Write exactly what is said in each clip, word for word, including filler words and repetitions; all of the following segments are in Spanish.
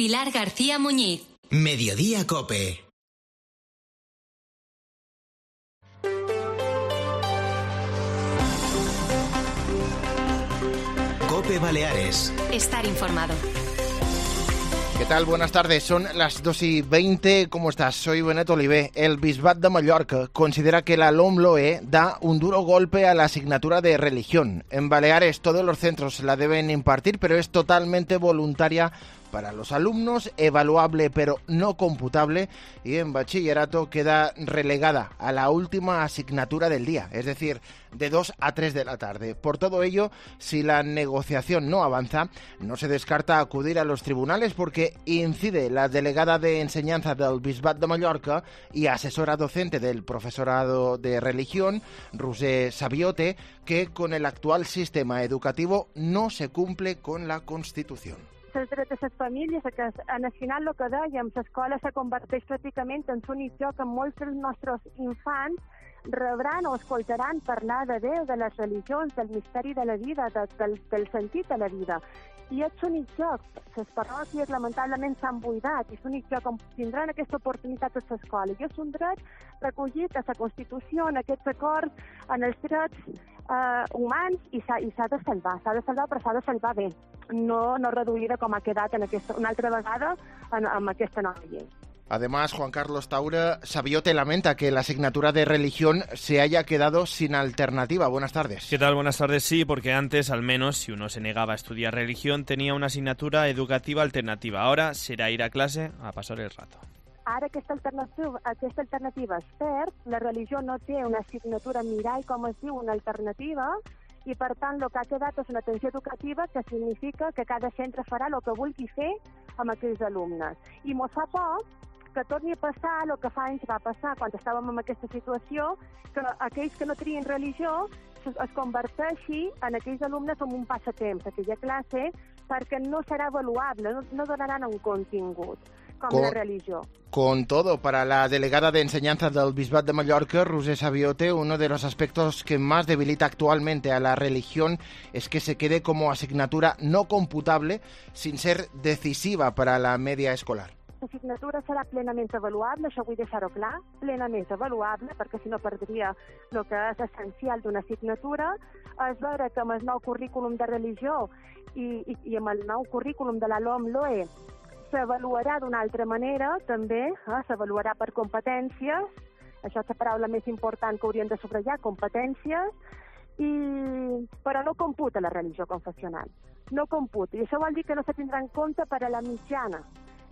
Pilar García Muñiz. Mediodía COPE. COPE Baleares. Estar informado. ¿Qué tal? Buenas tardes, son las dos y veinte. ¿Cómo estás? Soy Benet Oliver. El Bisbat de Mallorca considera que la LOMLOE da un duro golpe a la asignatura de religión. En Baleares todos los centros la deben impartir, pero es totalmente voluntaria para los alumnos, evaluable pero no computable, y en bachillerato queda relegada a la última asignatura del día, es decir, de dos a tres de la tarde. Por todo ello, si la negociación no avanza, no se descarta acudir a los tribunales, porque incide la delegada de enseñanza del Bisbat de Mallorca y asesora docente del profesorado de religión, Roser Sabiote, que con el actual sistema educativo no se cumple con la Constitución. Els drets de les famílies, que en el final el que dèiem, l'escola se converteix pràcticament en l'únic lloc on molts dels nostres infants rebran o escoltaran parlar de Déu, de les religions, del misteri de la vida, de, del, del sentit de la vida. I és l'únic lloc. Les parròquies lamentablement s'han buidat i és l'únic lloc on tindran aquesta oportunitat a l'escola. I és un dret recollit a la Constitució, en aquests acords, en els drets eh, humans, i s'ha, i s'ha de salvar. S'ha de salvar, però s'ha de salvar bé. No, no reduïda com ha quedat en aquesta, una altra vegada en, en aquesta nova llei. Además, Juan Carlos Taura, Sabiote lamenta que la asignatura de religión se haya quedado sin alternativa. Buenas tardes. ¿Qué tal? Buenas tardes. Sí, porque antes, al menos, si uno se negaba a estudiar religión, tenía una asignatura educativa alternativa. Ahora será ir a clase a pasar el rato. Ara aquesta alternativa, aquesta alternativa es perd, la religió no té una assignatura mirall, com es diu, una alternativa, i per tant el que ha quedat és una atenció educativa, que significa que cada centre farà el que vulgui fer amb aquells alumnes. I mos fa por que torni a passar el que fa anys va passar quan estàvem en aquesta situació, que aquells que no trien religió es converteixi en aquells alumnes com un passatemps, aquella classe, perquè no serà avaluable, no, no donaran un contingut com con, la religió. Con todo, para la delegada de enseñanza del Bisbat de Mallorca, Roser Sabiote, uno de los aspectos que más debilita actualmente a la religión es que se quede como asignatura no computable sin ser decisiva para la media escolar. L'assignatura serà plenament avaluable, això vull deixar-ho clar, plenament avaluable, perquè si no perdria el que és essencial d'una assignatura. És veure que amb el nou currículum de religió i, i, i amb el nou currículum de la LOMLOE s'avaluarà d'una altra manera, també, eh, s'avaluarà per competències, això és la paraula més important que hauríem de subratllar, competències, i, però no computa la religió confessional, no computa, i això vol dir que no se tindrà en compte per a la mitjana.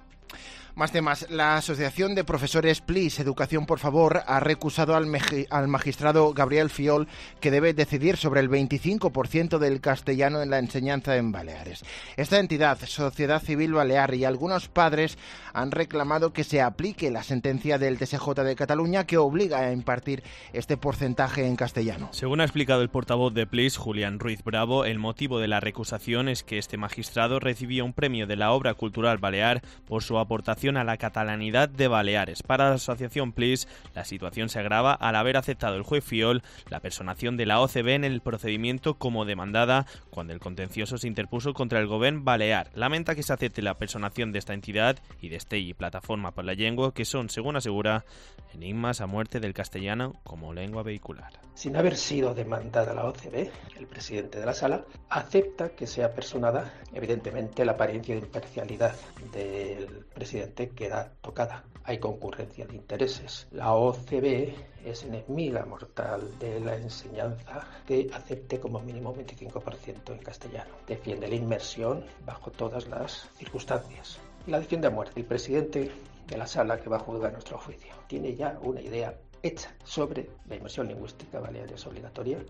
Más temas. La Asociación de Profesores P L I S, Educación por Favor, ha recusado al, al magistrado Gabriel Fiol, que debe decidir sobre el veinticinco por ciento del castellano en la enseñanza en Baleares. Esta entidad, Sociedad Civil Balear, y algunos padres han reclamado que se aplique la sentencia del T S J de Cataluña que obliga a impartir este porcentaje en castellano. Según ha explicado el portavoz de P L I S, Julián Ruiz Bravo, el motivo de la recusación es que este magistrado recibió un premio de la Obra Cultural Balear por su aportación a la catalanidad de Baleares. Para la asociación P L I S, la situación se agrava al haber aceptado el juez Fiol la personación de la O C B en el procedimiento como demandada cuando el contencioso se interpuso contra el Gobierno Balear. Lamenta que se acepte la personación de esta entidad y de Estell y Plataforma por la Llengua, que son, según asegura, enigmas a muerte del castellano como lengua vehicular. Sin haber sido demandada la O C B, el presidente de la sala acepta que sea personada. Evidentemente, la apariencia de imparcialidad del presidente queda tocada. Hay concurrencia de intereses. La O C B es enemiga mortal de la enseñanza que acepte como mínimo un veinticinco por ciento en castellano. Defiende la inmersión bajo todas las circunstancias. Y la defiende a muerte. El presidente de la sala que va a juzgar nuestro juicio tiene ya una idea hecha sobre la inmersión lingüística baleares obligatoria.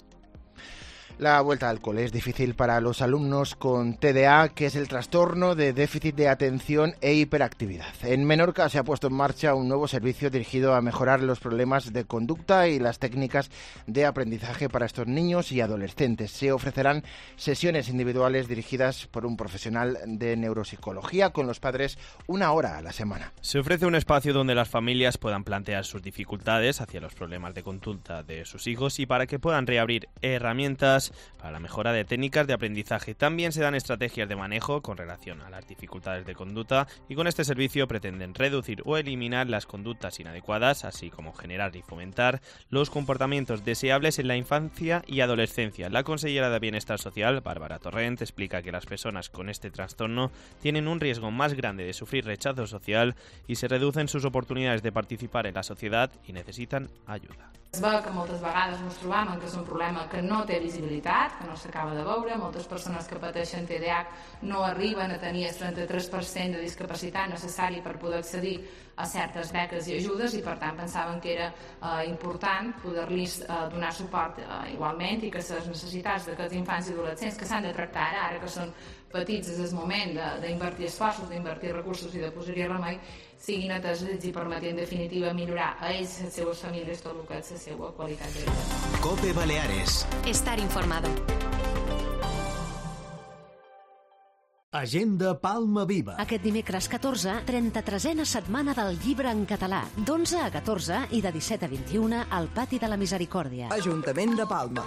La vuelta al cole es difícil para los alumnos con T D A, que es el trastorno de déficit de atención e hiperactividad. En Menorca se ha puesto en marcha un nuevo servicio dirigido a mejorar los problemas de conducta y las técnicas de aprendizaje para estos niños y adolescentes. Se ofrecerán sesiones individuales dirigidas por un profesional de neuropsicología con los padres una hora a la semana. Se ofrece un espacio donde las familias puedan plantear sus dificultades hacia los problemas de conducta de sus hijos y para que puedan reabrir herramientas adecuadas para la mejora de técnicas de aprendizaje. También se dan estrategias de manejo con relación a las dificultades de conducta y con este servicio pretenden reducir o eliminar las conductas inadecuadas, así como generar y fomentar los comportamientos deseables en la infancia y adolescencia. La consellera de Bienestar Social, Bárbara Torrent, explica que las personas con este trastorno tienen un riesgo más grande de sufrir rechazo social y se reducen sus oportunidades de participar en la sociedad y necesitan ayuda. Es veu que moltes vegades ens trobam que és un problema que no té visibilitat, que no s'acaba de veure. Moltes persones que pateixen T D A H no arriben a tenir el trenta-tres per cent de discapacitat necessari per poder accedir a certes beques i ajudes i per tant pensaven que era eh, important poder-los eh, donar suport eh, igualment i que les necessitats d'aquests infants i adolescents que s'han de tractar ara, ara que són petits, és el moment d'invertir esforços, d'invertir recursos i de posar-hi remei, siguin atesos i permetin en definitiva millorar a ells, a les seves famílies, tot el que és la seva qualitat de vida. COPE Baleares. Estar informado. Agenda Palma Viva. Aquest dimecres catorze, trenta-tresena setmana del llibre en català, d'onze a catorze i de disset a vint-i-una al Pati de la Misericòrdia. Ajuntament de Palma.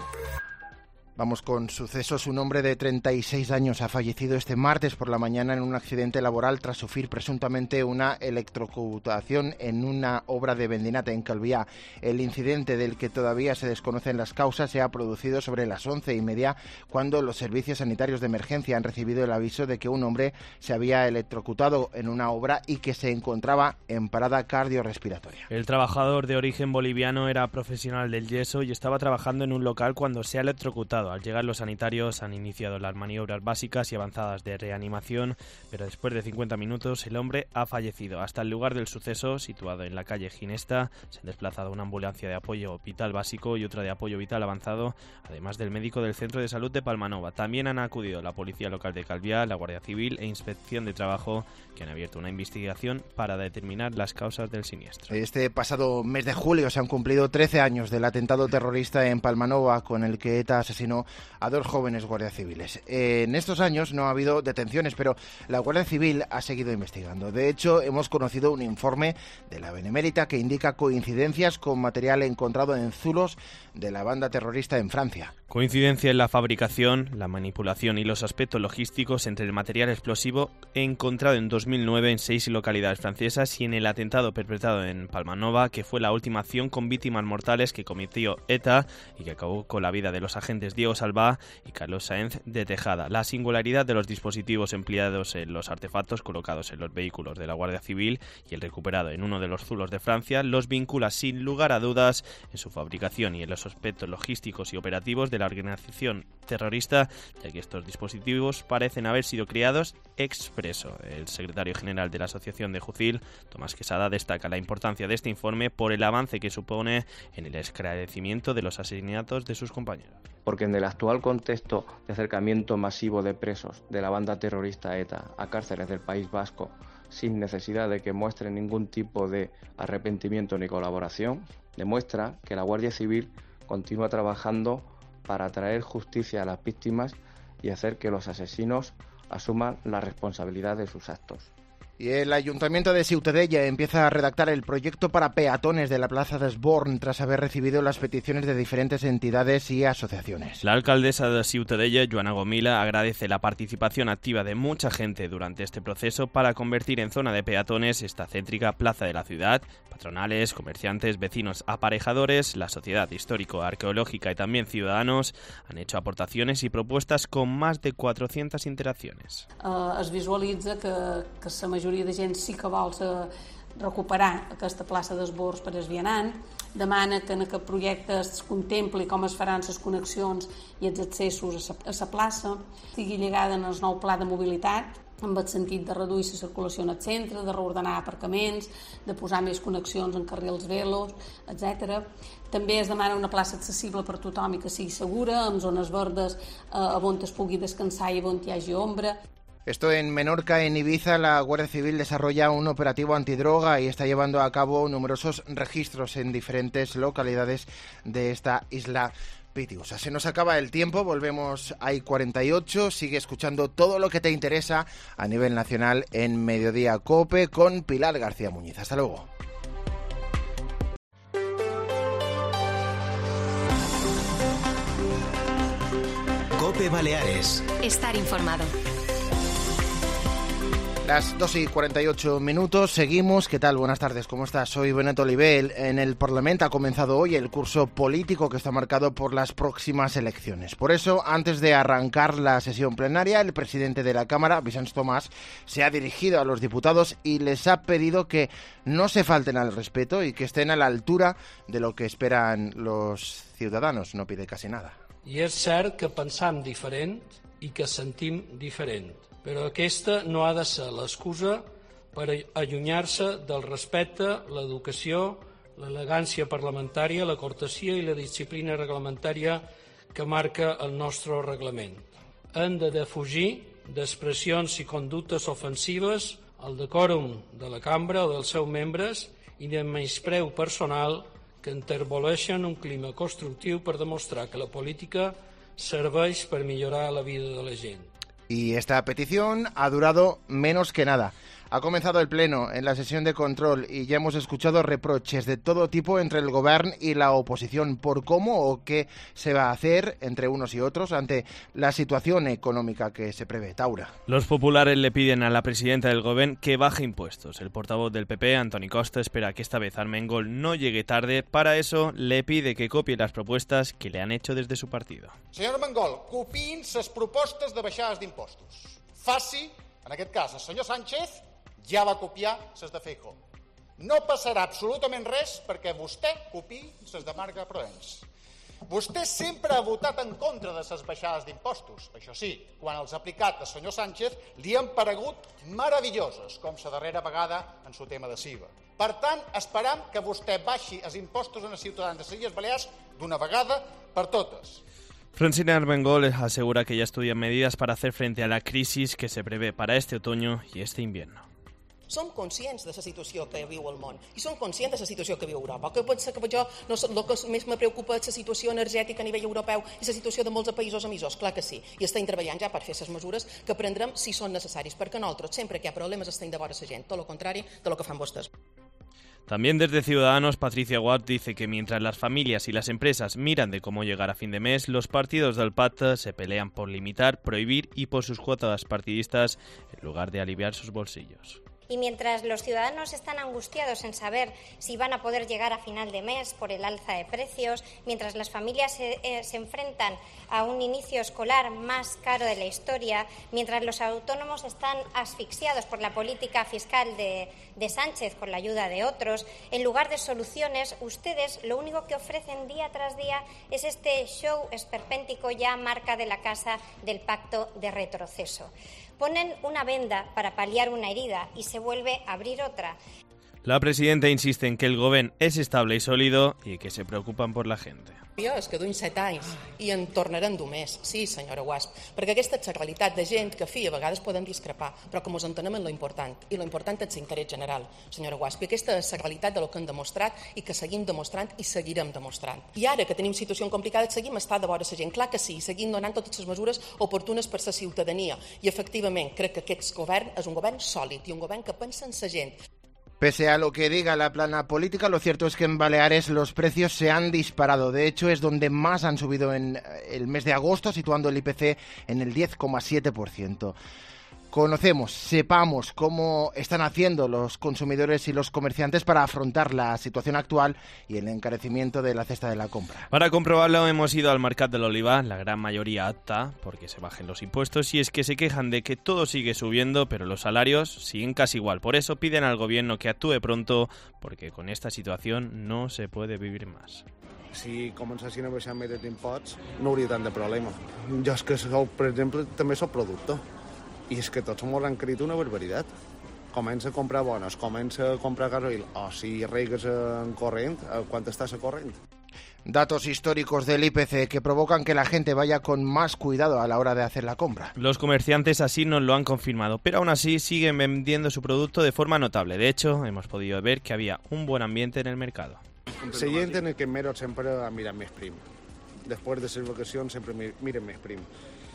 Vamos con sucesos. Un hombre de treinta y seis años ha fallecido este martes por la mañana en un accidente laboral tras sufrir presuntamente una electrocutación en una obra de Vendinata en Calviá. El incidente, del que todavía se desconocen las causas, se ha producido sobre las once y media cuando los servicios sanitarios de emergencia han recibido el aviso de que un hombre se había electrocutado en una obra y que se encontraba en parada cardiorrespiratoria. El trabajador de origen boliviano era profesional del yeso y estaba trabajando en un local cuando se ha electrocutado. Al llegar los sanitarios han iniciado las maniobras básicas y avanzadas de reanimación, pero después de cincuenta minutos el hombre ha fallecido. Hasta el lugar del suceso, situado en la calle Ginesta, se han desplazado una ambulancia de apoyo vital básico y otra de apoyo vital avanzado, además del médico del Centro de Salud de Palmanova. También han acudido la Policía Local de Calviá, la Guardia Civil e Inspección de Trabajo, que han abierto una investigación para determinar las causas del siniestro. Este pasado mes de julio se han cumplido trece años del atentado terrorista en Palmanova, con el que ETA asesinó a dos jóvenes guardias civiles. En estos años no ha habido detenciones, pero la Guardia Civil ha seguido investigando. De hecho, hemos conocido un informe de la Benemérita que indica coincidencias con material encontrado en zulos de la banda terrorista en Francia. Coincidencia en la fabricación, la manipulación y los aspectos logísticos entre el material explosivo encontrado en dos mil nueve en seis localidades francesas y en el atentado perpetrado en Palmanova, que fue la última acción con víctimas mortales que cometió ETA y que acabó con la vida de los agentes Diego Salvá y Carlos Sáenz de Tejada. La singularidad de los dispositivos empleados en los artefactos colocados en los vehículos de la Guardia Civil y el recuperado en uno de los zulos de Francia los vincula sin lugar a dudas en su fabricación y en los aspectos logísticos y operativos de la organización terrorista, ya que estos dispositivos parecen haber sido creados expreso. El secretario general de la Asociación de Jucil, Tomás Quesada, destaca la importancia de este informe por el avance que supone en el esclarecimiento de los asesinatos de sus compañeros. Porque en el actual contexto de acercamiento masivo de presos de la banda terrorista ETA a cárceles del País Vasco, sin necesidad de que muestren ningún tipo de arrepentimiento ni colaboración, demuestra que la Guardia Civil continúa trabajando para traer justicia a las víctimas y hacer que los asesinos asuman la responsabilidad de sus actos. Y el Ayuntamiento de Ciutadella empieza a redactar el proyecto para peatones de la Plaza de Esborn tras haber recibido las peticiones de diferentes entidades y asociaciones. La alcaldesa de Ciutadella, Joana Gomila, agradece la participación activa de mucha gente durante este proceso para convertir en zona de peatones esta céntrica plaza de la ciudad. Patronales, comerciantes, vecinos, aparejadores, la sociedad histórico-arqueológica y también ciudadanos han hecho aportaciones y propuestas con más de cuatrocientas interacciones. Uh, es visualitza que, que la majoria de gent sí que vol recuperar aquesta plaça d'esbords per al vianant, demana que en aquest projecte es contempli com es faran les connexions i els accessos a la plaça, estigui lligada en el nou pla de mobilitat, amb el sentit de reduir la circulació en el centre, de reordenar aparcaments, de posar més connexions en carrils velos, etcètera. També es demana una plaça accessible per tothom i que sigui segura, amb zones verdes eh, on es pugui descansar i on hi hagi ombra. Esto en Menorca. En Ibiza, la Guardia Civil desarrolla un operativo antidroga y está llevando a cabo numerosos registros en diferentes localidades de esta isla pitiusa. Se nos acaba el tiempo, volvemos a I cuarenta y ocho, sigue escuchando todo lo que te interesa a nivel nacional en Mediodía COPE con Pilar García Muñiz. Hasta luego. COPE Baleares. Estar informado. Las dos y cuarenta y ocho minutos, seguimos. ¿Qué tal? Buenas tardes, ¿cómo estás? Soy Benet Oliver. En el Parlamento ha comenzado hoy el curso político que está marcado por las próximas elecciones. Por eso, antes de arrancar la sesión plenaria, el presidente de la Cámara, Vicenç Tomàs, se ha dirigido a los diputados y les ha pedido que no se falten al respeto y que estén a la altura de lo que esperan los ciudadanos. No pide casi nada. I és cert que pensam diferent i que sentim diferent, però aquesta no ha de ser l'excusa per allunyar-se del respecte, l'educació, l'elegància parlamentària, la cortesia i la disciplina reglamentària que marca el nostre reglament. Hem de defugir d'expressions i conductes ofensives al decòrum de la cambra o dels seus membres i de menyspreu personal que enterboleixen un clima constructiu per demostrar que la política serveix per millorar la vida de la gent. Y esta petición ha durado menos que nada. Ha comenzado el pleno en la sesión de control y ya hemos escuchado reproches de todo tipo entre el gobierno y la oposición por cómo o qué se va a hacer entre unos y otros ante la situación económica que se prevé. Taura. Los populares le piden a la presidenta del gobierno que baje impuestos. El portavoz del P P, Antoni Costa, espera que esta vez Armengol no llegue tarde. Para eso le pide que copie las propuestas que le han hecho desde su partido. Senyor Armengol, copiïn les propostes de baixades d'impostos. Faci, en aquest cas, el senyor Sánchez ja va copiar les de Feijóo. No passarà absolutament res perquè vostè copiï les de Marga Proens. Vostè sempre ha votat en contra de les baixades d'impostos. Això sí, quan els ha aplicat el senyor Sánchez li han paregut meravelloses, com la darrera vegada en el tema de S I V A. Per tant, esperam que vostè baixi els impostos als ciutadans de les Illes Balears d'una vegada per totes. Francina Armengol asegura que ya estudian medidas para hacer frente a la crisis que se prevé para este otoño y este invierno. Som conscients de la situació que viu el món i som conscients de la situació que viu Europa. Que pot ser que jo, no, el que més me preocupa és la situació energètica a nivell europeu i la situació de molts països emissors, clar que sí. I estem treballant ja per fer les mesures que prendrem si són necessaris, perquè nosaltres, sempre que hi ha problemes, estem de vora la gent, tot el contrari de lo que fan vostès. También desde Ciudadanos, Patricia Guard dice que mientras las familias y las empresas miran de cómo llegar a fin de mes, los partidos del pacte se pelean por limitar, prohibir y por sus cuotas partidistas en lugar de aliviar sus bolsillos. Y mientras los ciudadanos están angustiados en saber si van a poder llegar a final de mes por el alza de precios, mientras las familias se, eh, se enfrentan a un inicio escolar más caro de la historia, mientras los autónomos están asfixiados por la política fiscal de, de Sánchez con la ayuda de otros, en lugar de soluciones, ustedes lo único que ofrecen día tras día es este show esperpéntico ya marca de la casa del pacto de retroceso. Ponen una venda para paliar una herida y se vuelve a abrir otra. La presidenta insiste en que el gobierno es estable y sólido y que se preocupan por la gente. Jo és que duim set anys i en tornarem dur més, sí, senyora Guasp, perquè aquesta és la realitat de gent que, fi, a vegades podem discrepar, però que ens entenem en lo important, i lo important és l'interès general, senyora Guasp, i aquesta és la realitat de lo que hem demostrat i que seguim demostrant i seguirem demostrant. I ara que tenim situació complicada, seguim estar de vora la gent, clar que sí, seguim donant totes les mesures oportunes per la ciutadania, i efectivament crec que aquest govern és un govern sòlid i un govern que pensa en la gent. Pese a lo que diga la plana política, lo cierto es que en Baleares los precios se han disparado. De hecho, es donde más han subido en el mes de agosto, situando el I P C en el diez coma siete por ciento. Conocemos, sepamos cómo están haciendo los consumidores y los comerciantes para afrontar la situación actual y el encarecimiento de la cesta de la compra. Para comprobarlo hemos ido al Mercat de l'Oliva, la gran mayoría apta porque se bajen los impuestos, y es que se quejan de que todo sigue subiendo pero los salarios siguen casi igual. Por eso piden al gobierno que actúe pronto porque con esta situación no se puede vivir más. Si comencessin a baixar més d'imposts no hauria tant de problema. Jo és que, sou, per exemple, també soc productor. I és que tots m'ho han crit una barbaritat. Comença a comprar bones, comença a comprar gasoil, o si regues en corrent, ¿cuánto estás a corrent? Datos históricos del I P C que provocan que la gente vaya con más cuidado a la hora de hacer la compra. Los comerciantes así nos lo han confirmado, pero aún así siguen vendiendo su producto de forma notable. De hecho, hemos podido ver que había un buen ambiente en el mercado. La gent en aquest mercat sempre ha mirat més prim. Després de les vacacions sempre miren més prim.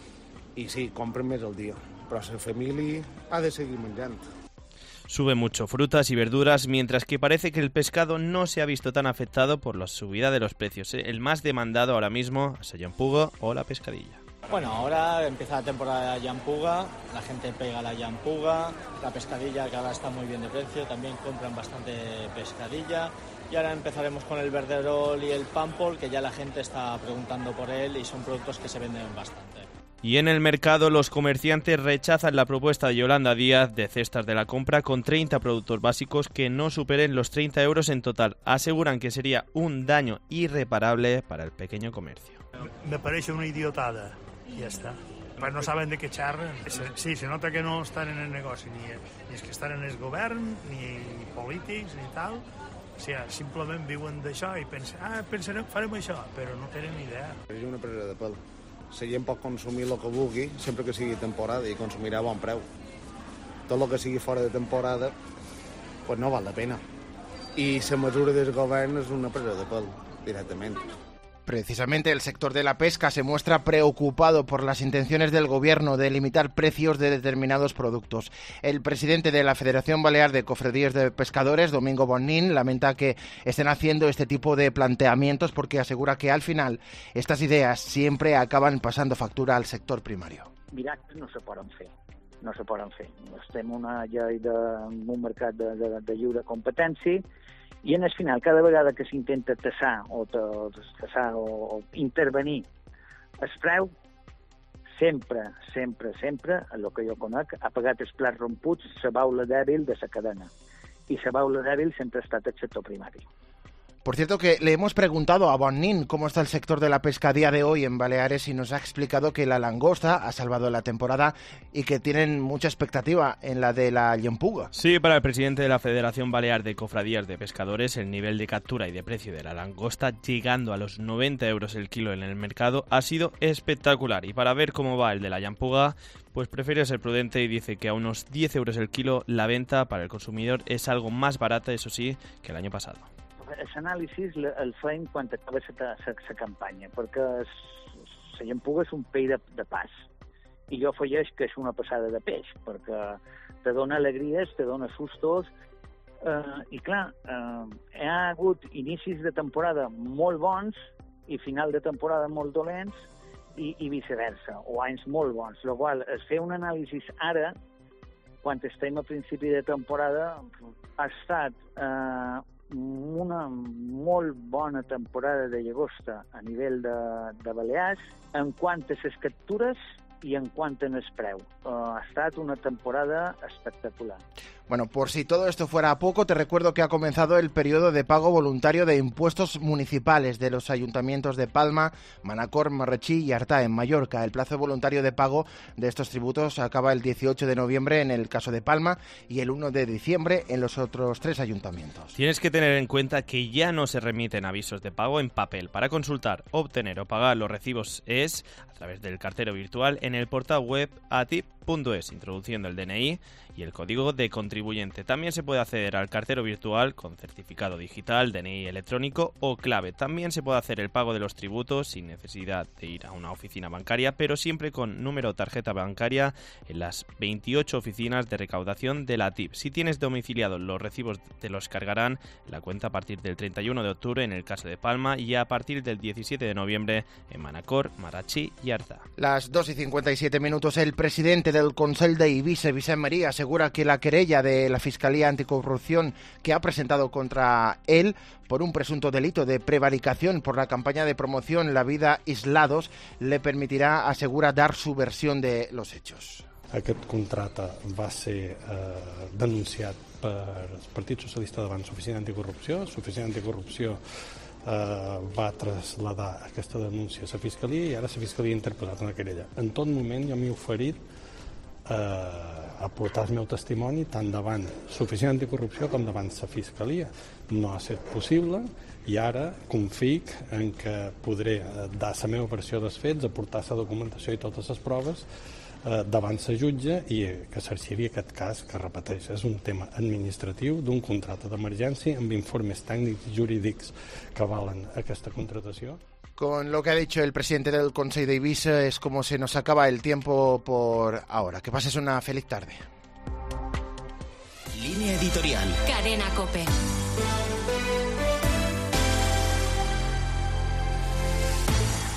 I sí, compren més al dia, però la família ha de seguir menjant. Sube mucho frutas y verduras, mientras que parece que el pescado no se ha visto tan afectado por la subida de los precios. El más demandado ahora mismo es el llampugo o la pescadilla. Bueno, ahora empieza la temporada de la llampuga, la gente pega la llampuga, la pescadilla que ahora está muy bien de precio, también compran bastante pescadilla y ahora empezaremos con el verderol y el pampol, que ya la gente está preguntando por él y son productos que se venden bastante. Y en el mercado los comerciantes rechazan la propuesta de Yolanda Díaz de cestas de la compra con treinta productos básicos que no superen los treinta euros en total. Aseguran que sería un daño irreparable para el pequeño comercio. Me parece una idiotada. Y ya está. Pues no saben de què xerren. Sí, se nota que no estan en el negoci, ni, ni és que estan en el govern, ni polítics, ni tal. O sigui, simplement viuen d'això i pensen, ah, pensarem, farem això, però no tenen ni idea. És una presa de pèl. La gent pot consumir el que vulgui, sempre que sigui temporada, i consumirà a bon preu. Tot el que sigui fora de temporada, pues no val la pena. I la mesura del govern és una presa de pèl, directament. Precisamente el sector de la pesca se muestra preocupado por las intenciones del gobierno de limitar precios de determinados productos. El presidente de la Federación Balear de Cofradías de Pescadores, Domingo Bonnín, lamenta que estén haciendo este tipo de planteamientos porque asegura que al final estas ideas siempre acaban pasando factura al sector primario. Miracles no se poden fer, no se poden fer. Estem en una llei de, un mercat de, de, de lliure competència i en el final, cada vegada que s'intenta tassar o, tassar o, o intervenir el preu, sempre, sempre, sempre, el que jo conec, ha pagat els plats romputs la baula dèbil de la cadena. I la baula dèbil sempre ha estat el sector primari. Por cierto que le hemos preguntado a Bonnín cómo está el sector de la pesca a día de hoy en Baleares y nos ha explicado que la langosta ha salvado la temporada y que tienen mucha expectativa en la de la llampuga. Sí, para el presidente de la Federación Balear de Cofradías de Pescadores, el nivel de captura y de precio de la langosta, llegando a los noventa euros el kilo en el mercado, ha sido espectacular. Y para ver cómo va el de la llampuga, pues prefiere ser prudente y dice que a unos diez euros el kilo la venta para el consumidor es algo más barata, eso sí, que el año pasado. L'anàlisi el feim quan acaba la campanya, perquè la llampuga és un peix de, de pas, i jo afegeix que és una passada de peix, perquè te dona alegries, te dona sustos, eh, i clar, eh, hi ha hagut inicis de temporada molt bons i final de temporada molt dolents, i, i viceversa, o anys molt bons, el qual es fer un anàlisi ara, quan estem a principi de temporada, ha estat eh, una molt bona temporada de llagosta a nivell de, de Balears en quant a les captures i en quant a el preu. Uh, ha estat una temporada espectacular. Bueno, por si todo esto fuera poco, te recuerdo que ha comenzado el periodo de pago voluntario de impuestos municipales de los ayuntamientos de Palma, Manacor, Marratxí y Artà, en Mallorca. El plazo voluntario de pago de estos tributos acaba el dieciocho de noviembre en el caso de Palma y el uno de diciembre en los otros tres ayuntamientos. Tienes que tener en cuenta que ya no se remiten avisos de pago en papel. Para consultar, obtener o pagar los recibos es a través del cartero virtual en el portal web atip punto es, introduciendo el D N I y el código de contribuyente. También se puede acceder al cartero virtual con certificado digital, D N I electrónico o clave. También se puede hacer el pago de los tributos sin necesidad de ir a una oficina bancaria, pero siempre con número de tarjeta bancaria en las veintiocho oficinas de recaudación de la A T I P. Si tienes domiciliados los recibos, te los cargarán en la cuenta a partir del treinta y uno de octubre en el caso de Palma y a partir del diecisiete de noviembre en Manacor, Marratxí y Artà. Las dos y cincuenta y siete minutos. El presidente del Consell d'Eivissa, Vicent María, asegura que la querella de la Fiscalía Anticorrupción que ha presentado contra él por un presunto delito de prevaricación por la campaña de promoción La Vida Islados le permitirá, asegura, dar su versión de los hechos. Aquest contracte va ser eh, denunciat per el Partit Socialista davant l'Oficina Anticorrupció. L'Oficina Anticorrupció eh, va traslladar aquesta denúncia a la Fiscalia i ara la Fiscalia ha interposat una querella. En tot moment jo m'he oferit eh, a portar el meu testimoni tant davant l'Oficina Anticorrupció com davant la Fiscalia. No ha estat possible i ara confic en que podré dar la meva versió dels fets, aportar la documentació i totes les proves eh, davant la jutge i que s'arxivi aquest cas, que repeteix, és un tema administratiu d'un contracte d'emergència amb informes tècnics i jurídics que avalen aquesta contratació. Con lo que ha dicho el presidente del Consell d'Eivissa es como se nos acaba el tiempo por ahora. Que pases una feliz tarde. Línea editorial. Cadena COPE.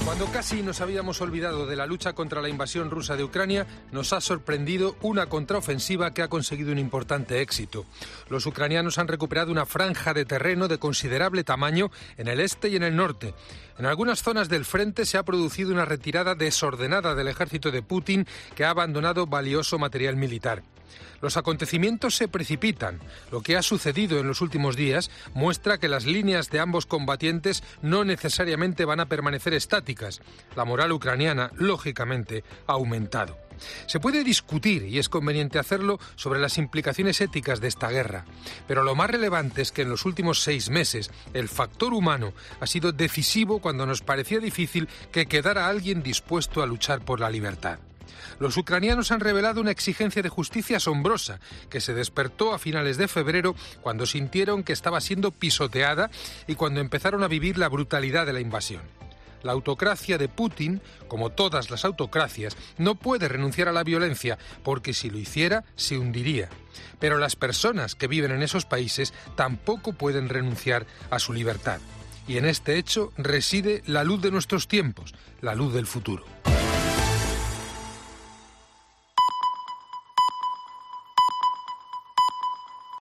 Cuando casi nos habíamos olvidado de la lucha contra la invasión rusa de Ucrania, nos ha sorprendido una contraofensiva que ha conseguido un importante éxito. Los ucranianos han recuperado una franja de terreno de considerable tamaño en el este y en el norte. En algunas zonas del frente se ha producido una retirada desordenada del ejército de Putin, que ha abandonado valioso material militar. Los acontecimientos se precipitan. Lo que ha sucedido en los últimos días muestra que las líneas de ambos combatientes no necesariamente van a permanecer estáticas. La moral ucraniana, lógicamente, ha aumentado. Se puede discutir, y es conveniente hacerlo, sobre las implicaciones éticas de esta guerra, pero lo más relevante es que en los últimos seis meses el factor humano ha sido decisivo cuando nos parecía difícil que quedara alguien dispuesto a luchar por la libertad. Los ucranianos han revelado una exigencia de justicia asombrosa que se despertó a finales de febrero, cuando sintieron que estaba siendo pisoteada y cuando empezaron a vivir la brutalidad de la invasión. La autocracia de Putin, como todas las autocracias, no puede renunciar a la violencia, porque si lo hiciera, se hundiría. Pero las personas que viven en esos países tampoco pueden renunciar a su libertad. Y en este hecho reside la luz de nuestros tiempos, la luz del futuro.